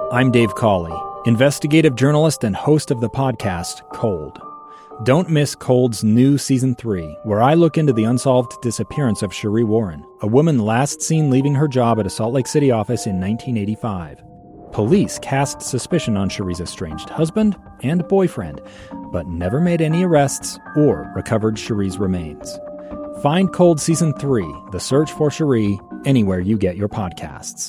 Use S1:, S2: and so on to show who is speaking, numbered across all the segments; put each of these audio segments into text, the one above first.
S1: I'm Dave Cawley, investigative journalist and host of the podcast Cold. Don't miss Cold's new Season 3, where I look into the unsolved disappearance of Cherie Warren, a woman last seen leaving her job at a Salt Lake City office in 1985. Police cast suspicion on Cherie's estranged husband and boyfriend, but never made any arrests or recovered Cherie's remains. Find Cold Season 3, The Search for Cherie, anywhere you get your podcasts.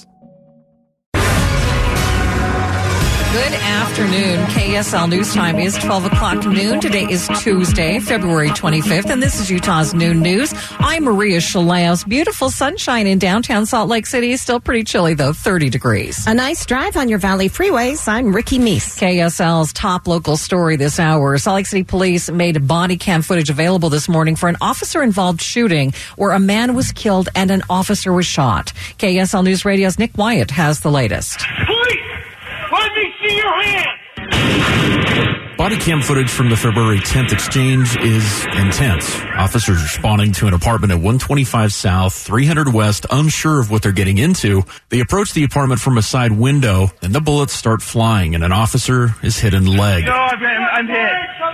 S2: Good afternoon. KSL News Time is 12 o'clock noon. Today is Tuesday, February 25th, and this is Utah's Noon News. I'm Maria Shalaos. Beautiful sunshine in downtown Salt Lake City. Still pretty chilly, though, 30 degrees.
S3: A nice drive on your Valley freeways. I'm Ricky Meese.
S2: KSL's top local story this hour. Salt Lake City police made body cam footage available this morning for an officer-involved shooting where a man was killed and an officer was shot. KSL News Radio's Nick Wyatt has the latest.
S4: Let me see your hand!
S5: Body cam footage from the February 10th exchange is intense. Officers responding to an apartment at 125 South, 300 West, unsure of what they're getting into. They approach the apartment from a side window, and the bullets start flying, and an officer is hit in the leg.
S4: No, I'm hit.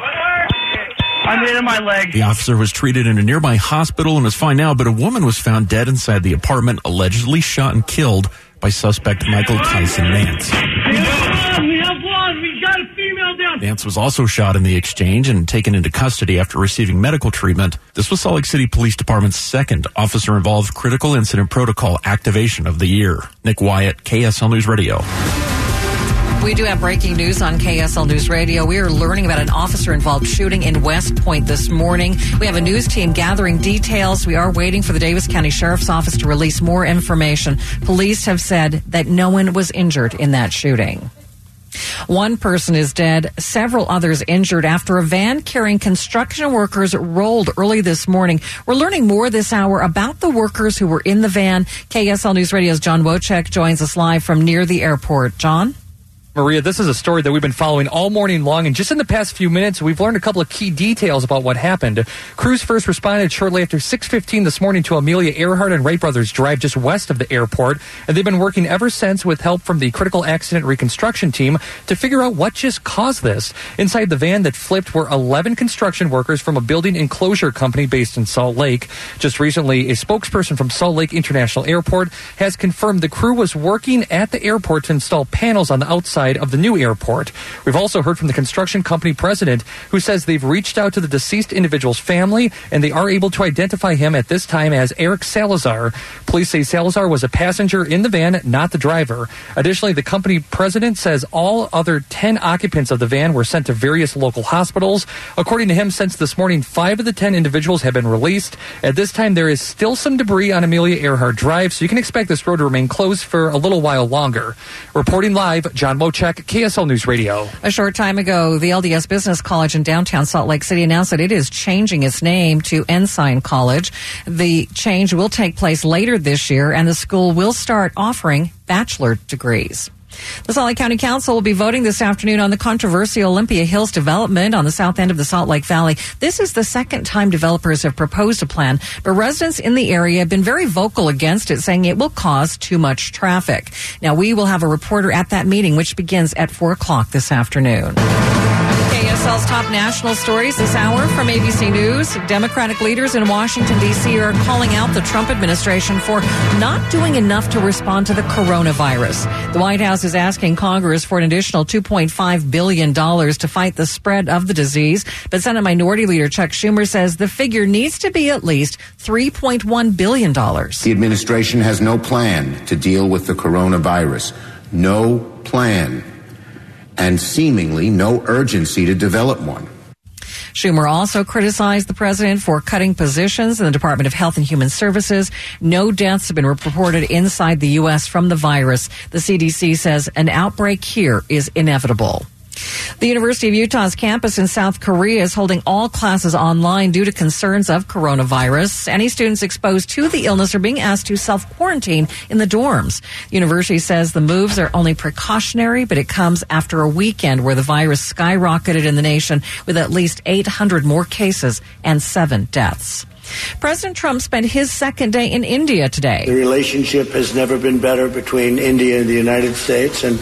S4: I'm hit in my leg.
S5: The officer was treated in a nearby hospital and is fine now, but a woman was found dead inside the apartment, allegedly shot and killed by suspect Michael Tyson Nance.
S4: We have one. We got a female down.
S5: Nance was also shot in the exchange and taken into custody after receiving medical treatment. This was Salt Lake City Police Department's second officer-involved critical incident protocol activation of the year. Nick Wyatt, KSL News Radio.
S2: We do have breaking news on KSL News Radio. We are learning about an officer-involved shooting in West Point this morning. We have a news team gathering details. We are waiting for the Davis County Sheriff's Office to release more information. Police have said that no one was injured in that shooting. One person is dead, several others injured after a van carrying construction workers rolled early this morning. We're learning more this hour about the workers who were in the van. KSL News Radio's John Wojcik joins us live from near the airport. John?
S6: Maria, this is a story that we've been following all morning long, and just in the past few minutes, we've learned a couple of key details about what happened. Crews first responded shortly after 6:15 this morning to Amelia Earhart and Wright Brothers Drive just west of the airport, and they've been working ever since with help from the Critical Accident Reconstruction Team to figure out what just caused this. Inside the van that flipped were 11 construction workers from a building enclosure company based in Salt Lake. Just recently, a spokesperson from Salt Lake International Airport has confirmed the crew was working at the airport to install panels on the outside of the new airport. We've also heard from the construction company president, who says they've reached out to the deceased individual's family and they are able to identify him at this time as Eric Salazar. Police say Salazar was a passenger in the van, not the driver. Additionally, the company president says all other 10 occupants of the van were sent to various local hospitals. According to him, since this morning, 5 of the 10 individuals have been released. At this time, there is still some debris on Amelia Earhart Drive, so you can expect this road to remain closed for a little while longer. Reporting live, John Wojcik, KSL News Radio.
S2: A short time ago, the LDS Business College in downtown Salt Lake City announced that it is changing its name to Ensign College. The change will take place later this year, and the school will start offering bachelor degrees. The Salt Lake County Council will be voting this afternoon on the controversial Olympia Hills development on the south end of the Salt Lake Valley. This is the second time developers have proposed a plan, but residents in the area have been very vocal against it, saying it will cause too much traffic. Now, we will have a reporter at that meeting, which begins at 4 o'clock this afternoon. KSL's top national stories this hour from ABC News. Democratic leaders in Washington, D.C. are calling out the Trump administration for not doing enough to respond to the coronavirus. The White House is asking Congress for an additional $2.5 billion to fight the spread of the disease. But Senate Minority Leader Chuck Schumer says the figure needs to be at least $3.1 billion.
S7: The administration has no plan to deal with the coronavirus. No plan. And seemingly no urgency to develop one.
S2: Schumer also criticized the president for cutting positions in the Department of Health and Human Services. No deaths have been reported inside the U.S. from the virus. The CDC says an outbreak here is inevitable. The University of Utah's campus in South Korea is holding all classes online due to concerns of coronavirus. Any students exposed to the illness are being asked to self-quarantine in the dorms. The university says the moves are only precautionary, but it comes after a weekend where the virus skyrocketed in the nation with at least 800 more cases and 7 deaths. President Trump spent his second day in India today.
S8: The relationship has never been better between India and the United States, and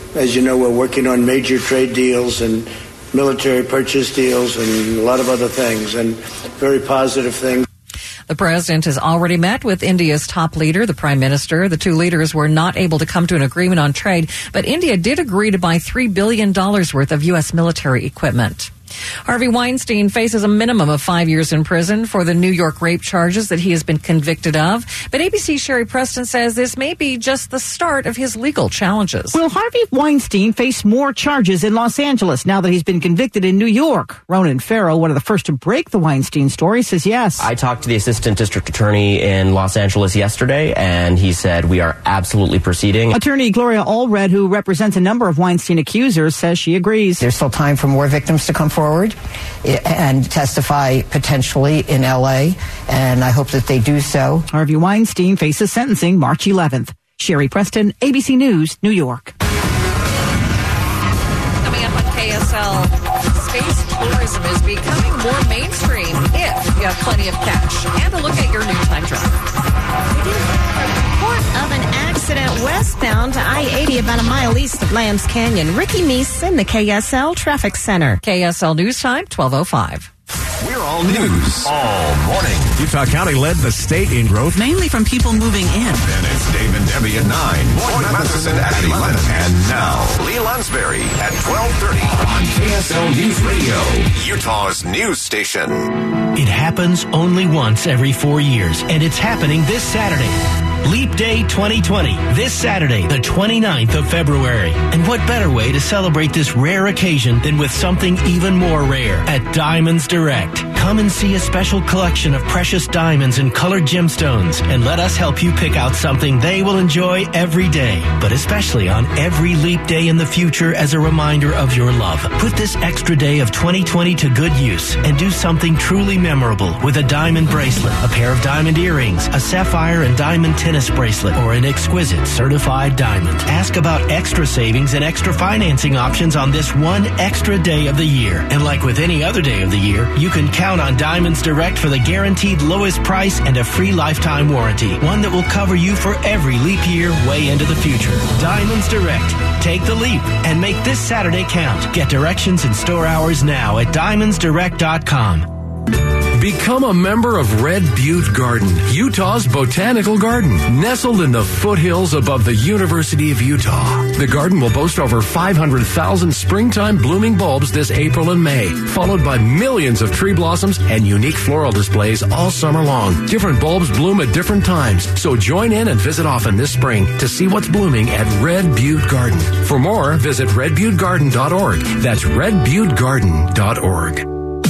S8: As you know, we're working on major trade deals and military purchase deals and a lot of other things, and very positive things.
S2: The president has already met with India's top leader, the prime minister. The two leaders were not able to come to an agreement on trade, but India did agree to buy $3 billion worth of U.S. military equipment. Harvey Weinstein faces a minimum of 5 years in prison for the New York rape charges that he has been convicted of. But ABC's Sherry Preston says this may be just the start of his legal challenges.
S9: Will Harvey Weinstein face more charges in Los Angeles now that he's been convicted in New York? Ronan Farrow, one of the first to break the Weinstein story, says yes.
S10: I talked to the assistant district attorney in Los Angeles yesterday, and he said we are absolutely proceeding.
S9: Attorney Gloria Allred, who represents a number of Weinstein accusers, says she agrees.
S11: There's still time for more victims to come forward and testify potentially in L.A., and I hope that they do so.
S9: Harvey Weinstein faces sentencing March 11th. Sherry Preston, ABC News, New York.
S2: Coming up on KSL, space tourism is becoming more mainstream if you have plenty of cash. And a look at your noontime traffic.
S3: We do have a report of an accident westbound to I-80 about a mile east of Lambs Canyon. Ricky Meese in the KSL Traffic Center.
S2: KSL News Time, 12:05.
S12: We're all news all morning. Utah County led the state in growth,
S13: mainly from people moving in.
S12: Then it's Dave and Debbie at 9, Morning Matheson at 11, and now Lee Lunsberry at 12:30 on KSL News Radio, Utah's news station.
S14: It happens only once every 4 years, and it's happening this Saturday. Leap Day 2020, this Saturday, the 29th of February. And what better way to celebrate this rare occasion than with something even more rare at Diamonds Direct. Come and see a special collection of precious diamonds and colored gemstones, and let us help you pick out something they will enjoy every day, but especially on every Leap Day in the future as a reminder of your love. Put this extra day of 2020 to good use and do something truly memorable with a diamond bracelet, a pair of diamond earrings, a sapphire and diamond tennis bracelet, or an exquisite certified diamond. Ask about extra savings and extra financing options on this one extra day of the year. And like with any other day of the year, you can count on Diamonds Direct for the guaranteed lowest price and a free lifetime warranty. One that will cover you for every leap year way into the future. Diamonds Direct. Take the leap and make this Saturday count. Get directions and store hours now at diamondsdirect.com.
S15: Become a member of Red Butte Garden, Utah's botanical garden, nestled in the foothills above the University of Utah. The garden will boast over 500,000 springtime blooming bulbs this April and May, followed by millions of tree blossoms and unique floral displays all summer long. Different bulbs bloom at different times, so join in and visit often this spring to see what's blooming at Red Butte Garden. For more, visit redbuttegarden.org. That's redbuttegarden.org.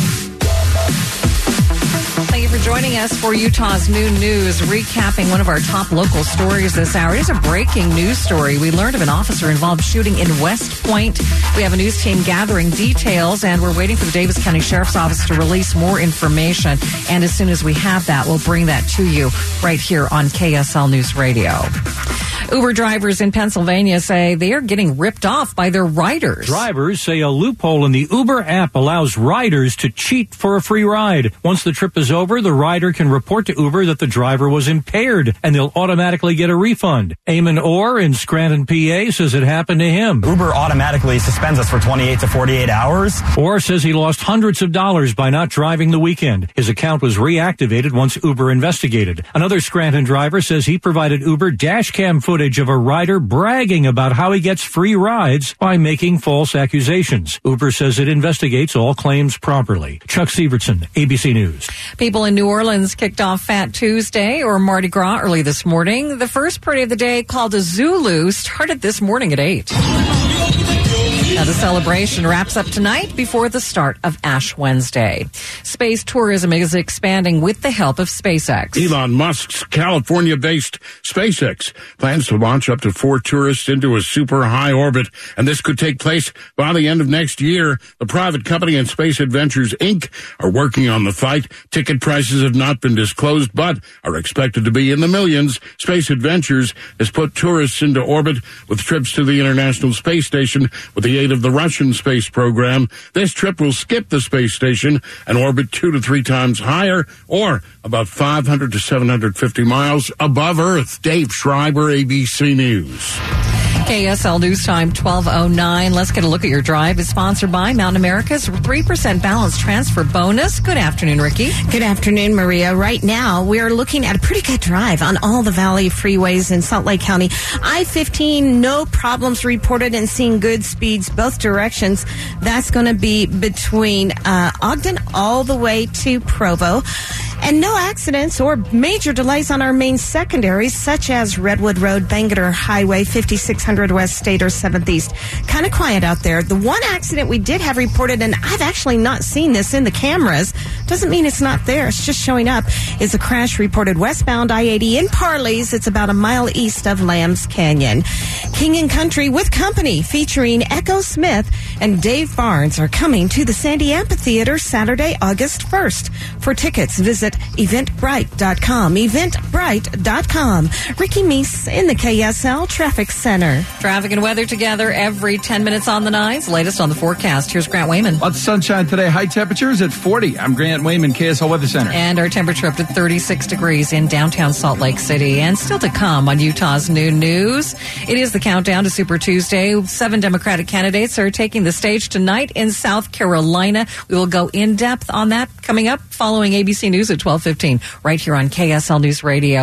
S2: Thank you for joining us for Utah's Noon News, recapping one of our top local stories this hour. It is a breaking news story. We learned of an officer involved shooting in West Point. We have a news team gathering details, and we're waiting for the Davis County Sheriff's Office to release more information. And as soon as we have that, we'll bring that to you right here on KSL News Radio. Uber drivers in Pennsylvania say they are getting ripped off by their riders.
S16: Drivers say a loophole in the Uber app allows riders to cheat for a free ride. Once the trip is over, the rider can report to Uber that the driver was impaired, and they'll automatically get a refund. Eamon Orr in Scranton, PA, says it happened to him.
S17: Uber automatically suspends us for 28 to 48 hours.
S16: Orr says he lost hundreds of dollars by not driving the weekend. His account was reactivated once Uber investigated. Another Scranton driver says he provided Uber dash cam footage of a rider bragging about how he gets free rides by making false accusations. Uber says it investigates all claims properly. Chuck Severson, ABC News.
S2: People in New Orleans kicked off Fat Tuesday, or Mardi Gras, early this morning. The first party of the day, called a Zulu, started this morning at 8. Now, the celebration wraps up tonight before the start of Ash Wednesday. Space tourism is expanding with the help of SpaceX.
S18: Elon Musk's California-based SpaceX plans to launch up to 4 tourists into a super high orbit, and this could take place by the end of next year. The private company and Space Adventures, Inc. are working on the flight. Ticket prices have not been disclosed, but are expected to be in the millions. Space Adventures has put tourists into orbit with trips to the International Space Station with the aid of the Russian space program. This trip will skip the space station and orbit 2 to 3 times higher, or about 500 to 750 miles above Earth. Dave Schreiber, ABC News.
S2: KSL News Time 12:09. Let's get a look at your drive. It's sponsored by Mountain America's 3% balance transfer bonus. Good afternoon, Ricky.
S3: Good afternoon, Maria. Right now, we are looking at a pretty good drive on all the Valley freeways in Salt Lake County. I-15, no problems reported and seeing good speeds both directions. That's going to be between Ogden all the way to Provo. And no accidents or major delays on our main secondaries, such as Redwood Road, Bangerter Highway, 5600 West State, or 7th East. Kind of quiet out there. The one accident we did have reported, and I've actually not seen this in the cameras, doesn't mean it's not there, it's just showing up, is a crash reported westbound I-80 in Parleys. It's about a mile east of Lambs Canyon. King and Country with Company, featuring Echo Smith and Dave Barnes, are coming to the Sandy Amphitheater Saturday, August 1st. For tickets, visit eventbrite.com. Eventbrite.com. Ricky Meese in the KSL Traffic Center.
S2: Traffic and weather together every 10 minutes on the 9s. Latest on the forecast. Here's Grant Wayman.
S13: Lots of sunshine today. High temperatures at 40. I'm Grant Wayman, KSL Weather Center.
S2: And our temperature up to 36 degrees in downtown Salt Lake City. And still to come on Utah's New News. It is the countdown to Super Tuesday. 7 Democratic candidates are taking the stage tonight in South Carolina. We will go in depth on that coming up following ABC News at 12:15 right here on KSL News Radio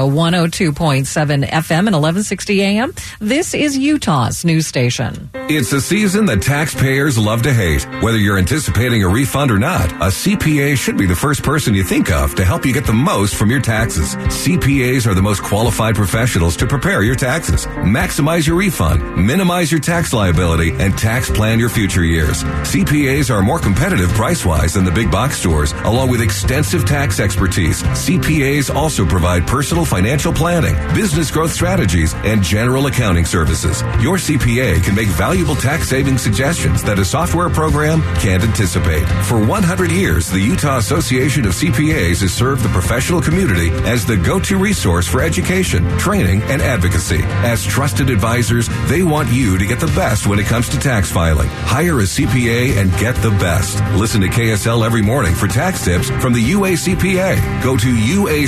S2: 102.7 FM and 1160 AM. This is Utah's news station.
S12: It's a season that taxpayers love to hate. Whether you're anticipating a refund or not, a CPA should be the first person you think of to help you get the most from your taxes. CPAs are the most qualified professionals to prepare your taxes, maximize your refund, minimize your tax liability, and tax plan your future years. CPAs are more competitive price-wise than the big box stores, along with extensive tax expertise. CPAs also provide personal financial planning, business growth strategies, and general accounting services. Your CPA can make valuable tax saving suggestions that a software program can't anticipate. For 100 years, the Utah Association of CPAs has served the professional community as the go-to resource for education, training, and advocacy. As trusted advisors, they want you to get the best when it comes to tax filing. Hire a CPA and get the best. Listen to KSL every morning for tax tips from the UACPA. Go to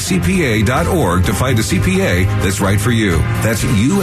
S12: uacpa.org to find a CPA that's right for you. That's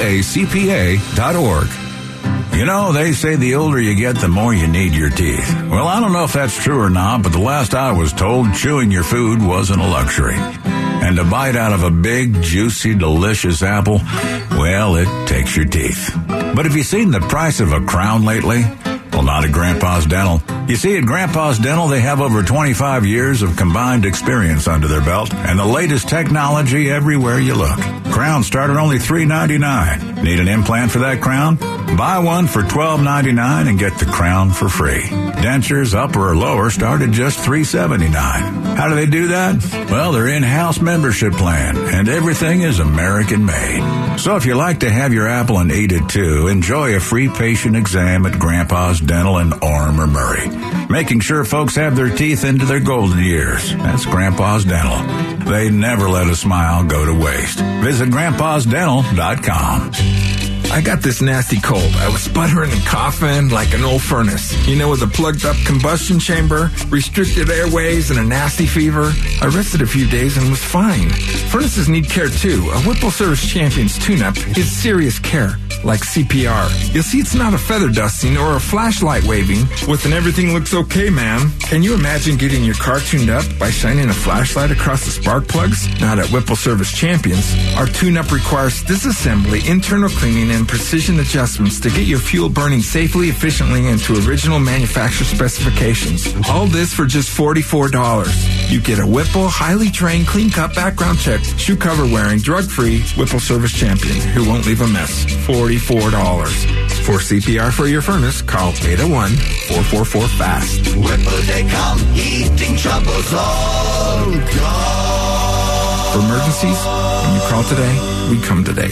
S12: uacpa.org.
S19: You know, they say the older you get, the more you need your teeth. Well, I don't know if that's true or not, but the last I was told, chewing your food wasn't a luxury. And to bite out of a big, juicy, delicious apple, well, it takes your teeth. But have you seen the price of a crown lately? Well, not at Grandpa's Dental. You see, at Grandpa's Dental, they have over 25 years of combined experience under their belt and the latest technology everywhere you look. Crowns start at only $3.99. Need an implant for that crown? Buy one for $12.99 and get the crown for free. Dentures, upper or lower, start at just $3.79. How do they do that? Well, their in-house membership plan, and everything is American-made. So if you like to have your apple and eat it too, enjoy a free patient exam at Grandpa's Dental in Orem or Murray. Making sure folks have their teeth into their golden years. That's Grandpa's Dental. They never let a smile go to waste. Visit grandpasdental.com.
S20: I got this nasty cold. I was sputtering and coughing like an old furnace. You know, with a plugged up combustion chamber, restricted airways, and a nasty fever. I rested a few days and was fine. Furnaces need care too. A Whipple Service Champion's tune-up is serious care, like CPR. You'll see it's not a feather dusting or a flashlight waving with an everything looks okay, man. Can you imagine getting your car tuned up by shining a flashlight across the spark plugs? Not at Whipple Service Champions. Our tune-up requires disassembly, internal cleaning, and precision adjustments to get your fuel burning safely, efficiently, and to original manufacturer specifications. All this for just $44. You get a Whipple, highly trained, clean-cut background check, shoe cover wearing, drug-free Whipple Service Champion who won't leave a mess. $44. For CPR for your furnace, call 801-444-FAST.
S21: Whipple, they come, heating troubles all gone.
S20: For emergencies, when you call today, we come today.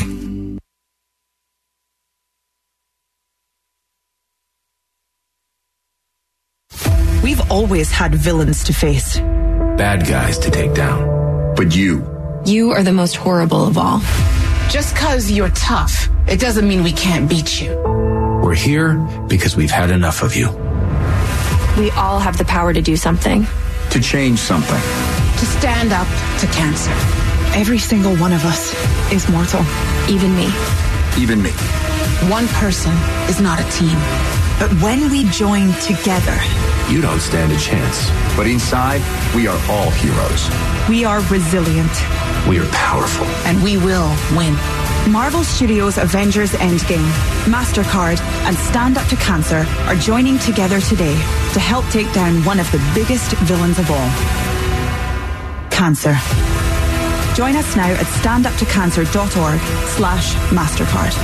S22: We've always had villains to face.
S23: Bad guys to take down. But you
S24: are the most horrible of all.
S25: Just because you're tough, it doesn't mean we can't beat you.
S23: We're here because we've had enough of you.
S24: We all have the power to do something.
S23: To change something.
S25: To stand up to cancer.
S22: Every single one of us is mortal.
S24: Even me.
S23: even me.
S25: One person is not a team.
S1: But when we join together,
S23: You don't stand a chance. But inside, we are all heroes.
S1: we are resilient.
S23: We are powerful.
S25: And we will win.
S22: Marvel Studios' Avengers Endgame, MasterCard, and Stand Up to Cancer are joining together today to help take down one of the biggest villains of all. Cancer. Join us now at standuptocancer.org/MasterCard.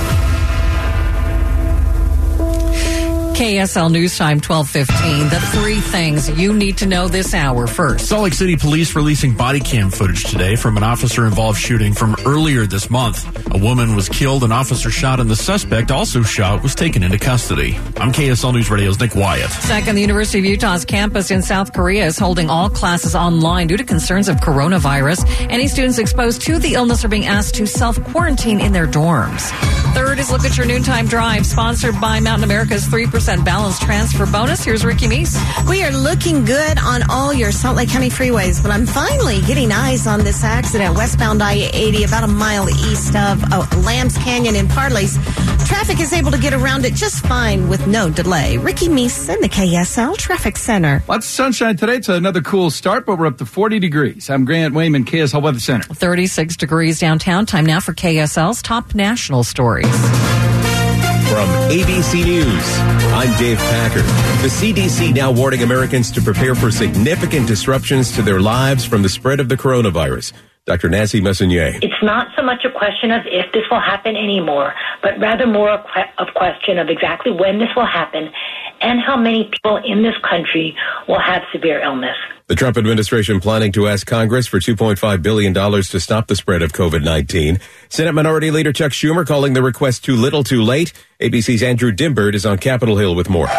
S2: KSL News Time 12:15. The three things you need to know this hour first.
S4: Salt Lake City police releasing body cam footage today from an officer-involved shooting from earlier this month. A woman was killed, an officer shot, and the suspect, also shot, was taken into custody. I'm KSL News Radio's Nick Wyatt.
S2: Second, the University of Utah's campus in South Korea is holding all classes online due to concerns of coronavirus. Any students exposed to the illness are being asked to self-quarantine in their dorms. Third is look at your noontime drive, sponsored by Mountain America's 3% balance transfer bonus. Here's Ricky Meese.
S3: We are looking good on all your Salt Lake County freeways, but I'm finally getting eyes on this accident westbound I-80 about a mile east of Lambs Canyon in Parleys. Traffic is able to get around it just fine with no delay. Ricky Meese in the KSL Traffic Center.
S13: Lots of sunshine today. It's another cool start, but we're up to 40 degrees. I'm Grant Wayman, KSL Weather Center.
S2: 36 degrees downtown. Time now for KSL's top national stories.
S5: From ABC News, I'm Dave Packer. The CDC now warning Americans to prepare for significant disruptions to their lives from the spread of the coronavirus. Dr. Nancy Messonnier.
S6: It's not so much a question of if this will happen anymore, but rather more a question of exactly when this will happen and how many people in this country will have severe illness.
S5: The Trump administration planning to ask Congress for $2.5 billion to stop the spread of COVID-19. Senate Minority Leader Chuck Schumer calling the request too little too late. ABC's Andrew Dimbert is on Capitol Hill with more.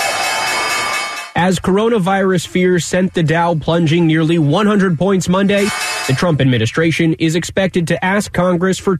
S7: As coronavirus fears sent the Dow plunging nearly 100 points Monday, the Trump administration is expected to ask Congress for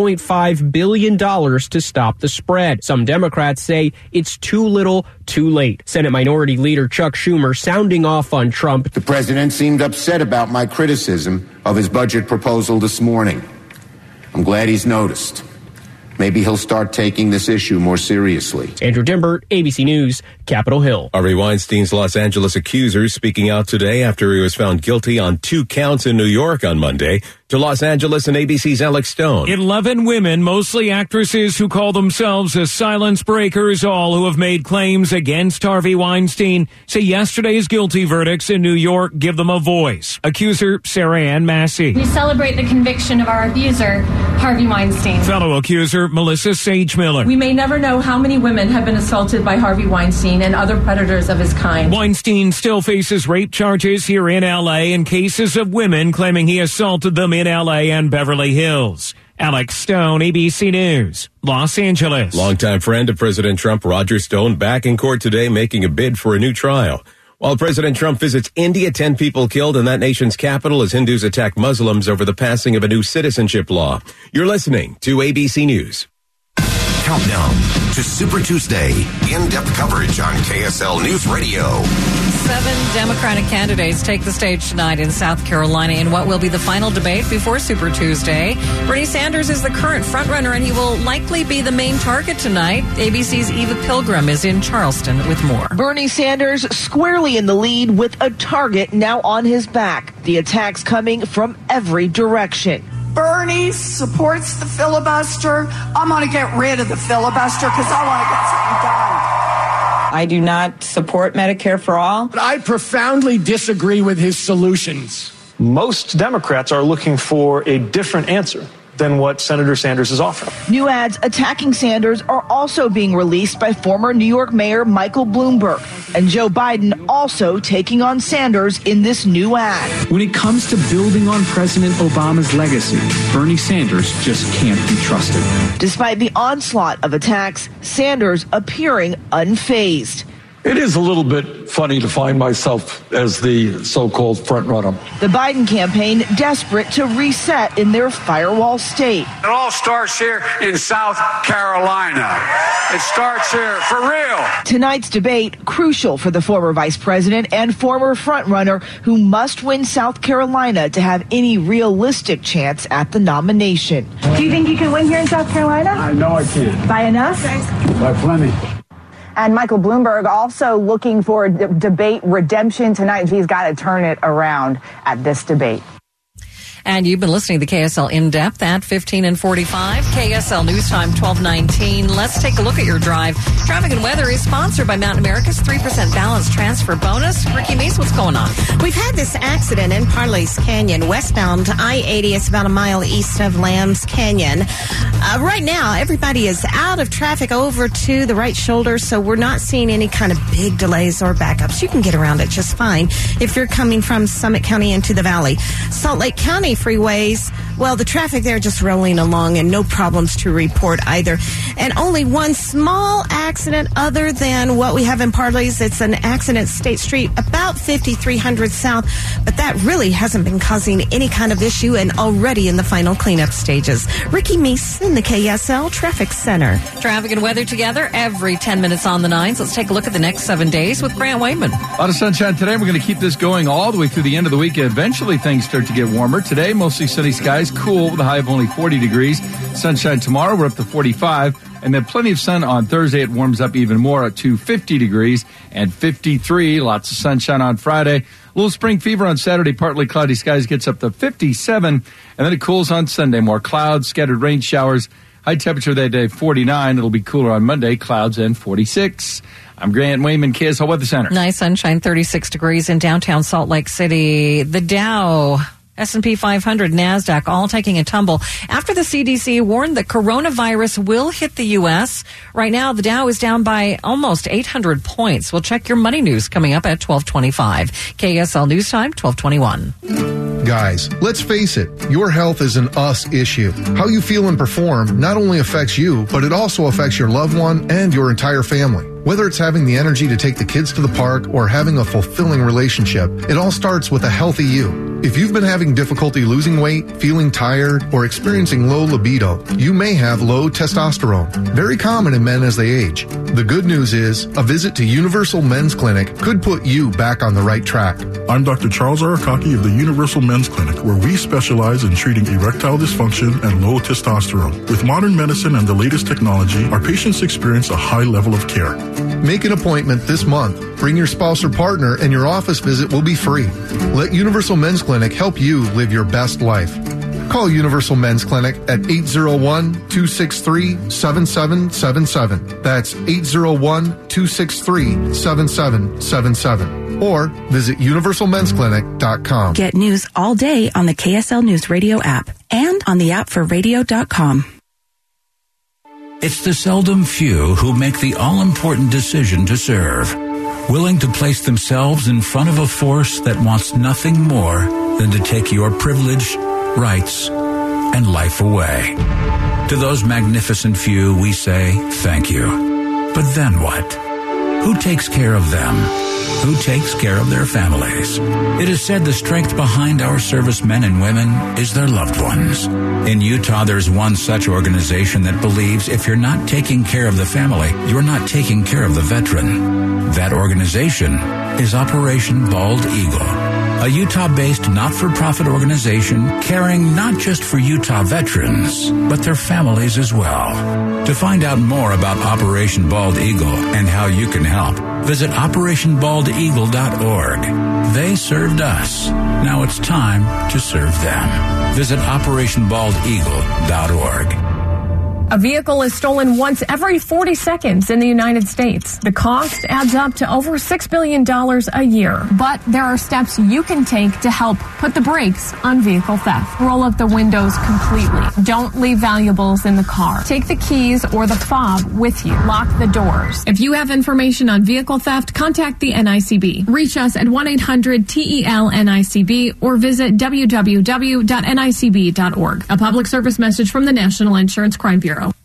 S7: $2.5 billion to stop the spread. Some Democrats say it's too little, too late. Senate Minority Leader Chuck Schumer sounding off on Trump.
S26: The president seemed upset about my criticism of his budget proposal this morning. I'm glad he's noticed. Maybe he'll start taking this issue more seriously.
S7: Andrew Dimbert, ABC News, Capitol Hill.
S5: Harvey Weinstein's Los Angeles accusers speaking out today after he was found guilty on 2 counts in New York on Monday. To Los Angeles and ABC's Alex Stone.
S16: 11 women, mostly actresses who call themselves as silence breakers, all who have made claims against Harvey Weinstein, say yesterday's guilty verdicts in New York give them a voice. Accuser Sarah Ann Massey.
S27: We celebrate the conviction of our abuser, Harvey Weinstein.
S16: Fellow accuser Melissa Sage Miller.
S28: We may never know how many women have been assaulted by Harvey Weinstein and other predators of his kind.
S16: Weinstein still faces rape charges here in L.A. and cases of women claiming he assaulted them in L.A. and Beverly Hills. Alex Stone, ABC News, Los Angeles.
S5: Longtime friend of President Trump, Roger Stone, back in court today making a bid for a new trial. While President Trump visits India, 10 people killed in that nation's capital as Hindus attack Muslims over the passing of a new citizenship law. You're listening to ABC News.
S29: Countdown to Super Tuesday. In-depth coverage on KSL News Radio.
S2: 7 Democratic candidates take the stage tonight in South Carolina in what will be the final debate before Super Tuesday. Bernie Sanders is the current frontrunner, and he will likely be the main target tonight. ABC's Eva Pilgrim is in Charleston with more.
S30: Bernie Sanders squarely in the lead with a target now on his back. The attacks coming from every direction.
S31: Bernie supports the filibuster. I'm going to get rid of the filibuster because I want to get something done.
S32: I do not support Medicare for all.
S33: But I profoundly disagree with his solutions.
S34: Most Democrats are looking for a different answer than what Senator Sanders is offering.
S30: New ads attacking Sanders are also being released by former New York Mayor Michael Bloomberg. And Joe Biden also taking on Sanders in this new ad.
S23: When it comes to building on President Obama's legacy, Bernie Sanders just can't be trusted.
S30: Despite the onslaught of attacks, Sanders appearing unfazed.
S33: It is a little bit funny to find myself as the so-called front runner.
S30: The Biden campaign desperate to reset in their firewall state.
S1: It all starts here in South Carolina. It starts here for real.
S30: Tonight's debate crucial for the former vice president and former frontrunner who must win South Carolina to have any realistic chance at the nomination. Do you think you can win here in South Carolina?
S33: I know I can.
S30: By enough?
S33: By plenty.
S8: And Michael Bloomberg also looking for debate redemption tonight. He's got to turn it around at this debate.
S2: And you've been listening to KSL In Depth at 15 and 45. KSL News Time 1219. Let's take a look at your drive. Traffic and weather is sponsored by Mountain America's 3% balance transfer bonus. Ricky Meese, what's going on?
S3: We've had this accident in Parley's Canyon, westbound I-80. It's about a mile east of Lambs Canyon. Right now, everybody is out of traffic over to the right shoulder, so we're not seeing any kind of big delays or backups. You can get around it just fine if you're coming from Summit County into the valley. Salt Lake County freeways, well, the traffic there just rolling along and no problems to report either. And only one small accident other than what we have in Parley's. It's an accident State Street about 5300 South, but that really hasn't been causing any kind of issue and already in the final cleanup stages. Ricky Meese in the KSL Traffic Center.
S2: Traffic and weather together every 10 minutes on the nines. Let's take a look at the next 7 days with Grant Wayman.
S13: A lot of sunshine today. We're going to keep this going all the way through the end of the week. Eventually, things start to get warmer. Today, mostly sunny skies, cool with a high of only 40 degrees. Sunshine tomorrow, we're up to 45. And then plenty of sun on Thursday. It warms up even more to 50 degrees and 53. Lots of sunshine on Friday. A little spring fever on Saturday. Partly cloudy skies gets up to 57. And then it cools on Sunday. More clouds, scattered rain showers. High temperature that day, 49. It'll be cooler on Monday, clouds and 46. I'm Grant Wayman, KSL Weather Center.
S2: Nice sunshine, 36 degrees in downtown Salt Lake City. The Dow, S&P 500, NASDAQ, all taking a tumble after the CDC warned that coronavirus will hit the U.S. Right now, the Dow is down by almost 800 points. We'll check your money news coming up at 12:25. KSL News Time, 12:21.
S9: Guys, let's face it, your health is an us issue. How you feel and perform not only affects you, but it also affects your loved one and your entire family. Whether it's having the energy to take the kids to the park or having a fulfilling relationship, it all starts with a healthy you. If you've been having difficulty losing weight, feeling tired, or experiencing low libido, you may have low testosterone, very common in men as they age. The good news is, a visit to Universal Men's Clinic could put you back on the right track.
S10: I'm Dr. Charles Arakaki of the Universal Men's Clinic, where we specialize in treating erectile dysfunction and low testosterone. With modern medicine and the latest technology, our patients experience a high level of care.
S9: Make an appointment this month. Bring your spouse or partner, and your office visit will be free. Let Universal Men's Clinic help you live your best life. Call Universal Men's Clinic at 801-263-7777. That's 801-263-7777. Or visit universalmensclinic.com.
S11: Get news all day on the KSL News Radio app and on the app for radio.com.
S12: It's the seldom few who make the all-important decision to serve, willing to place themselves in front of a force that wants nothing more than to take your privilege, rights, and life away. To those magnificent few, we say thank you. But then what? Who takes care of them? Who takes care of their families? It is said the strength behind our servicemen and women is their loved ones. In Utah, there's one such organization that believes if you're not taking care of the family, you're not taking care of the veteran. That organization is Operation Bald Eagle, a Utah-based not-for-profit organization caring not just for Utah veterans, but their families as well. To find out more about Operation Bald Eagle and how you can help, visit OperationBaldEagle.org. They served us. Now it's time to serve them. Visit OperationBaldEagle.org.
S27: A vehicle is stolen once every 40 seconds in the United States. The cost adds up to over $6 billion a year. But there are steps you can take to help put the brakes on vehicle theft. Roll up the windows completely. Don't leave valuables in the car. Take the keys or the fob with you. Lock the doors. If you have information on vehicle theft, contact the NICB. Reach us at 1-800-TEL-NICB or visit www.nicb.org. A public service message from the National Insurance Crime Bureau.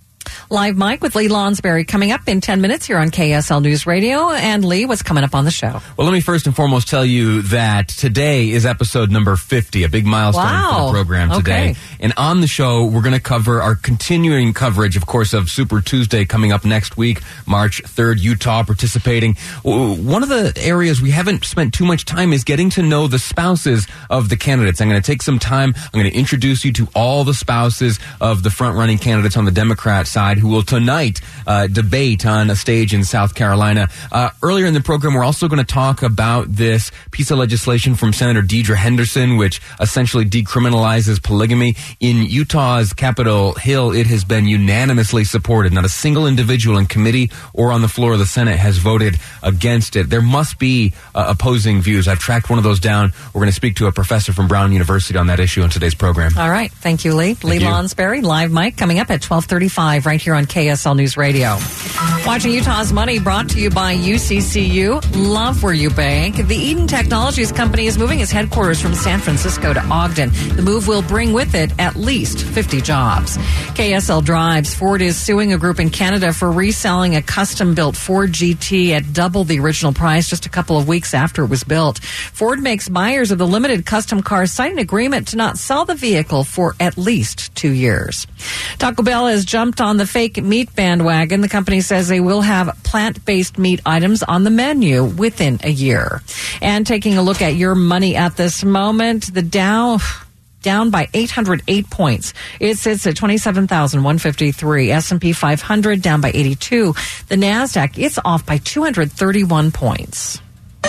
S2: Live Mike with Lee Lonsberry coming up in 10 minutes here on KSL News Radio. And Lee, what's coming up on the show?
S4: Well, let me first and foremost tell you that today is episode number 50, a big milestone for the program today. Okay. And on the show, we're going to cover our continuing coverage, of course, of Super Tuesday coming up next week, March 3rd, Utah participating. One of the areas we haven't spent too much time is getting to know the spouses of the candidates. I'm going to take some time. I'm going to introduce you to all the spouses of the front-running candidates on the Democrat side who will tonight debate on a stage in South Carolina. Earlier in the program, we're also going to talk about this piece of legislation from Senator Deidre Henderson, which essentially decriminalizes polygamy. In Utah's Capitol Hill, it has been unanimously supported. Not a single individual in committee or on the floor of the Senate has voted against it. There must be opposing views. I've tracked one of those down. We're going to speak to a professor from Brown University on that issue in today's program.
S2: All right. Thank you, Lee. Lee Lonsberry, Live Mike, coming up at 12:35 right here on KSL News Radio. Watching Utah's Money, brought to you by UCCU. Love where you bank. The Eden Technologies Company is moving its headquarters from San Francisco to Ogden. The move will bring with it at least 50 jobs. KSL Drives. Ford is suing a group in Canada for reselling a custom-built Ford GT at double the original price just a couple of weeks after it was built. Ford makes buyers of the limited custom car sign an agreement to not sell the vehicle for at least 2 years. Taco Bell has jumped on the fake meat bandwagon. The company says they will have plant-based meat items on the menu within a year. And taking a look at your money at this moment, the Dow down by 808 points. It sits at 27,153. S&P 500 down by 82. The NASDAQ, it's off by 231 points.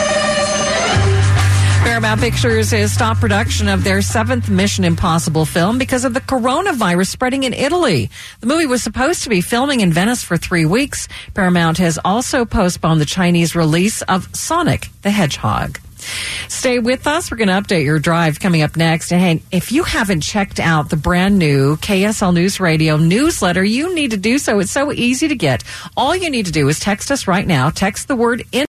S2: Paramount Pictures has stopped production of their 7th Mission Impossible film because of the coronavirus spreading in Italy. The movie was supposed to be filming in Venice for 3 weeks. Paramount has also postponed the Chinese release of Sonic the Hedgehog. Stay with us. We're going to update your drive coming up next. And hey, if you haven't checked out the brand new KSL News Radio newsletter, you need to do so. It's so easy to get. All you need to do is text us right now. Text the word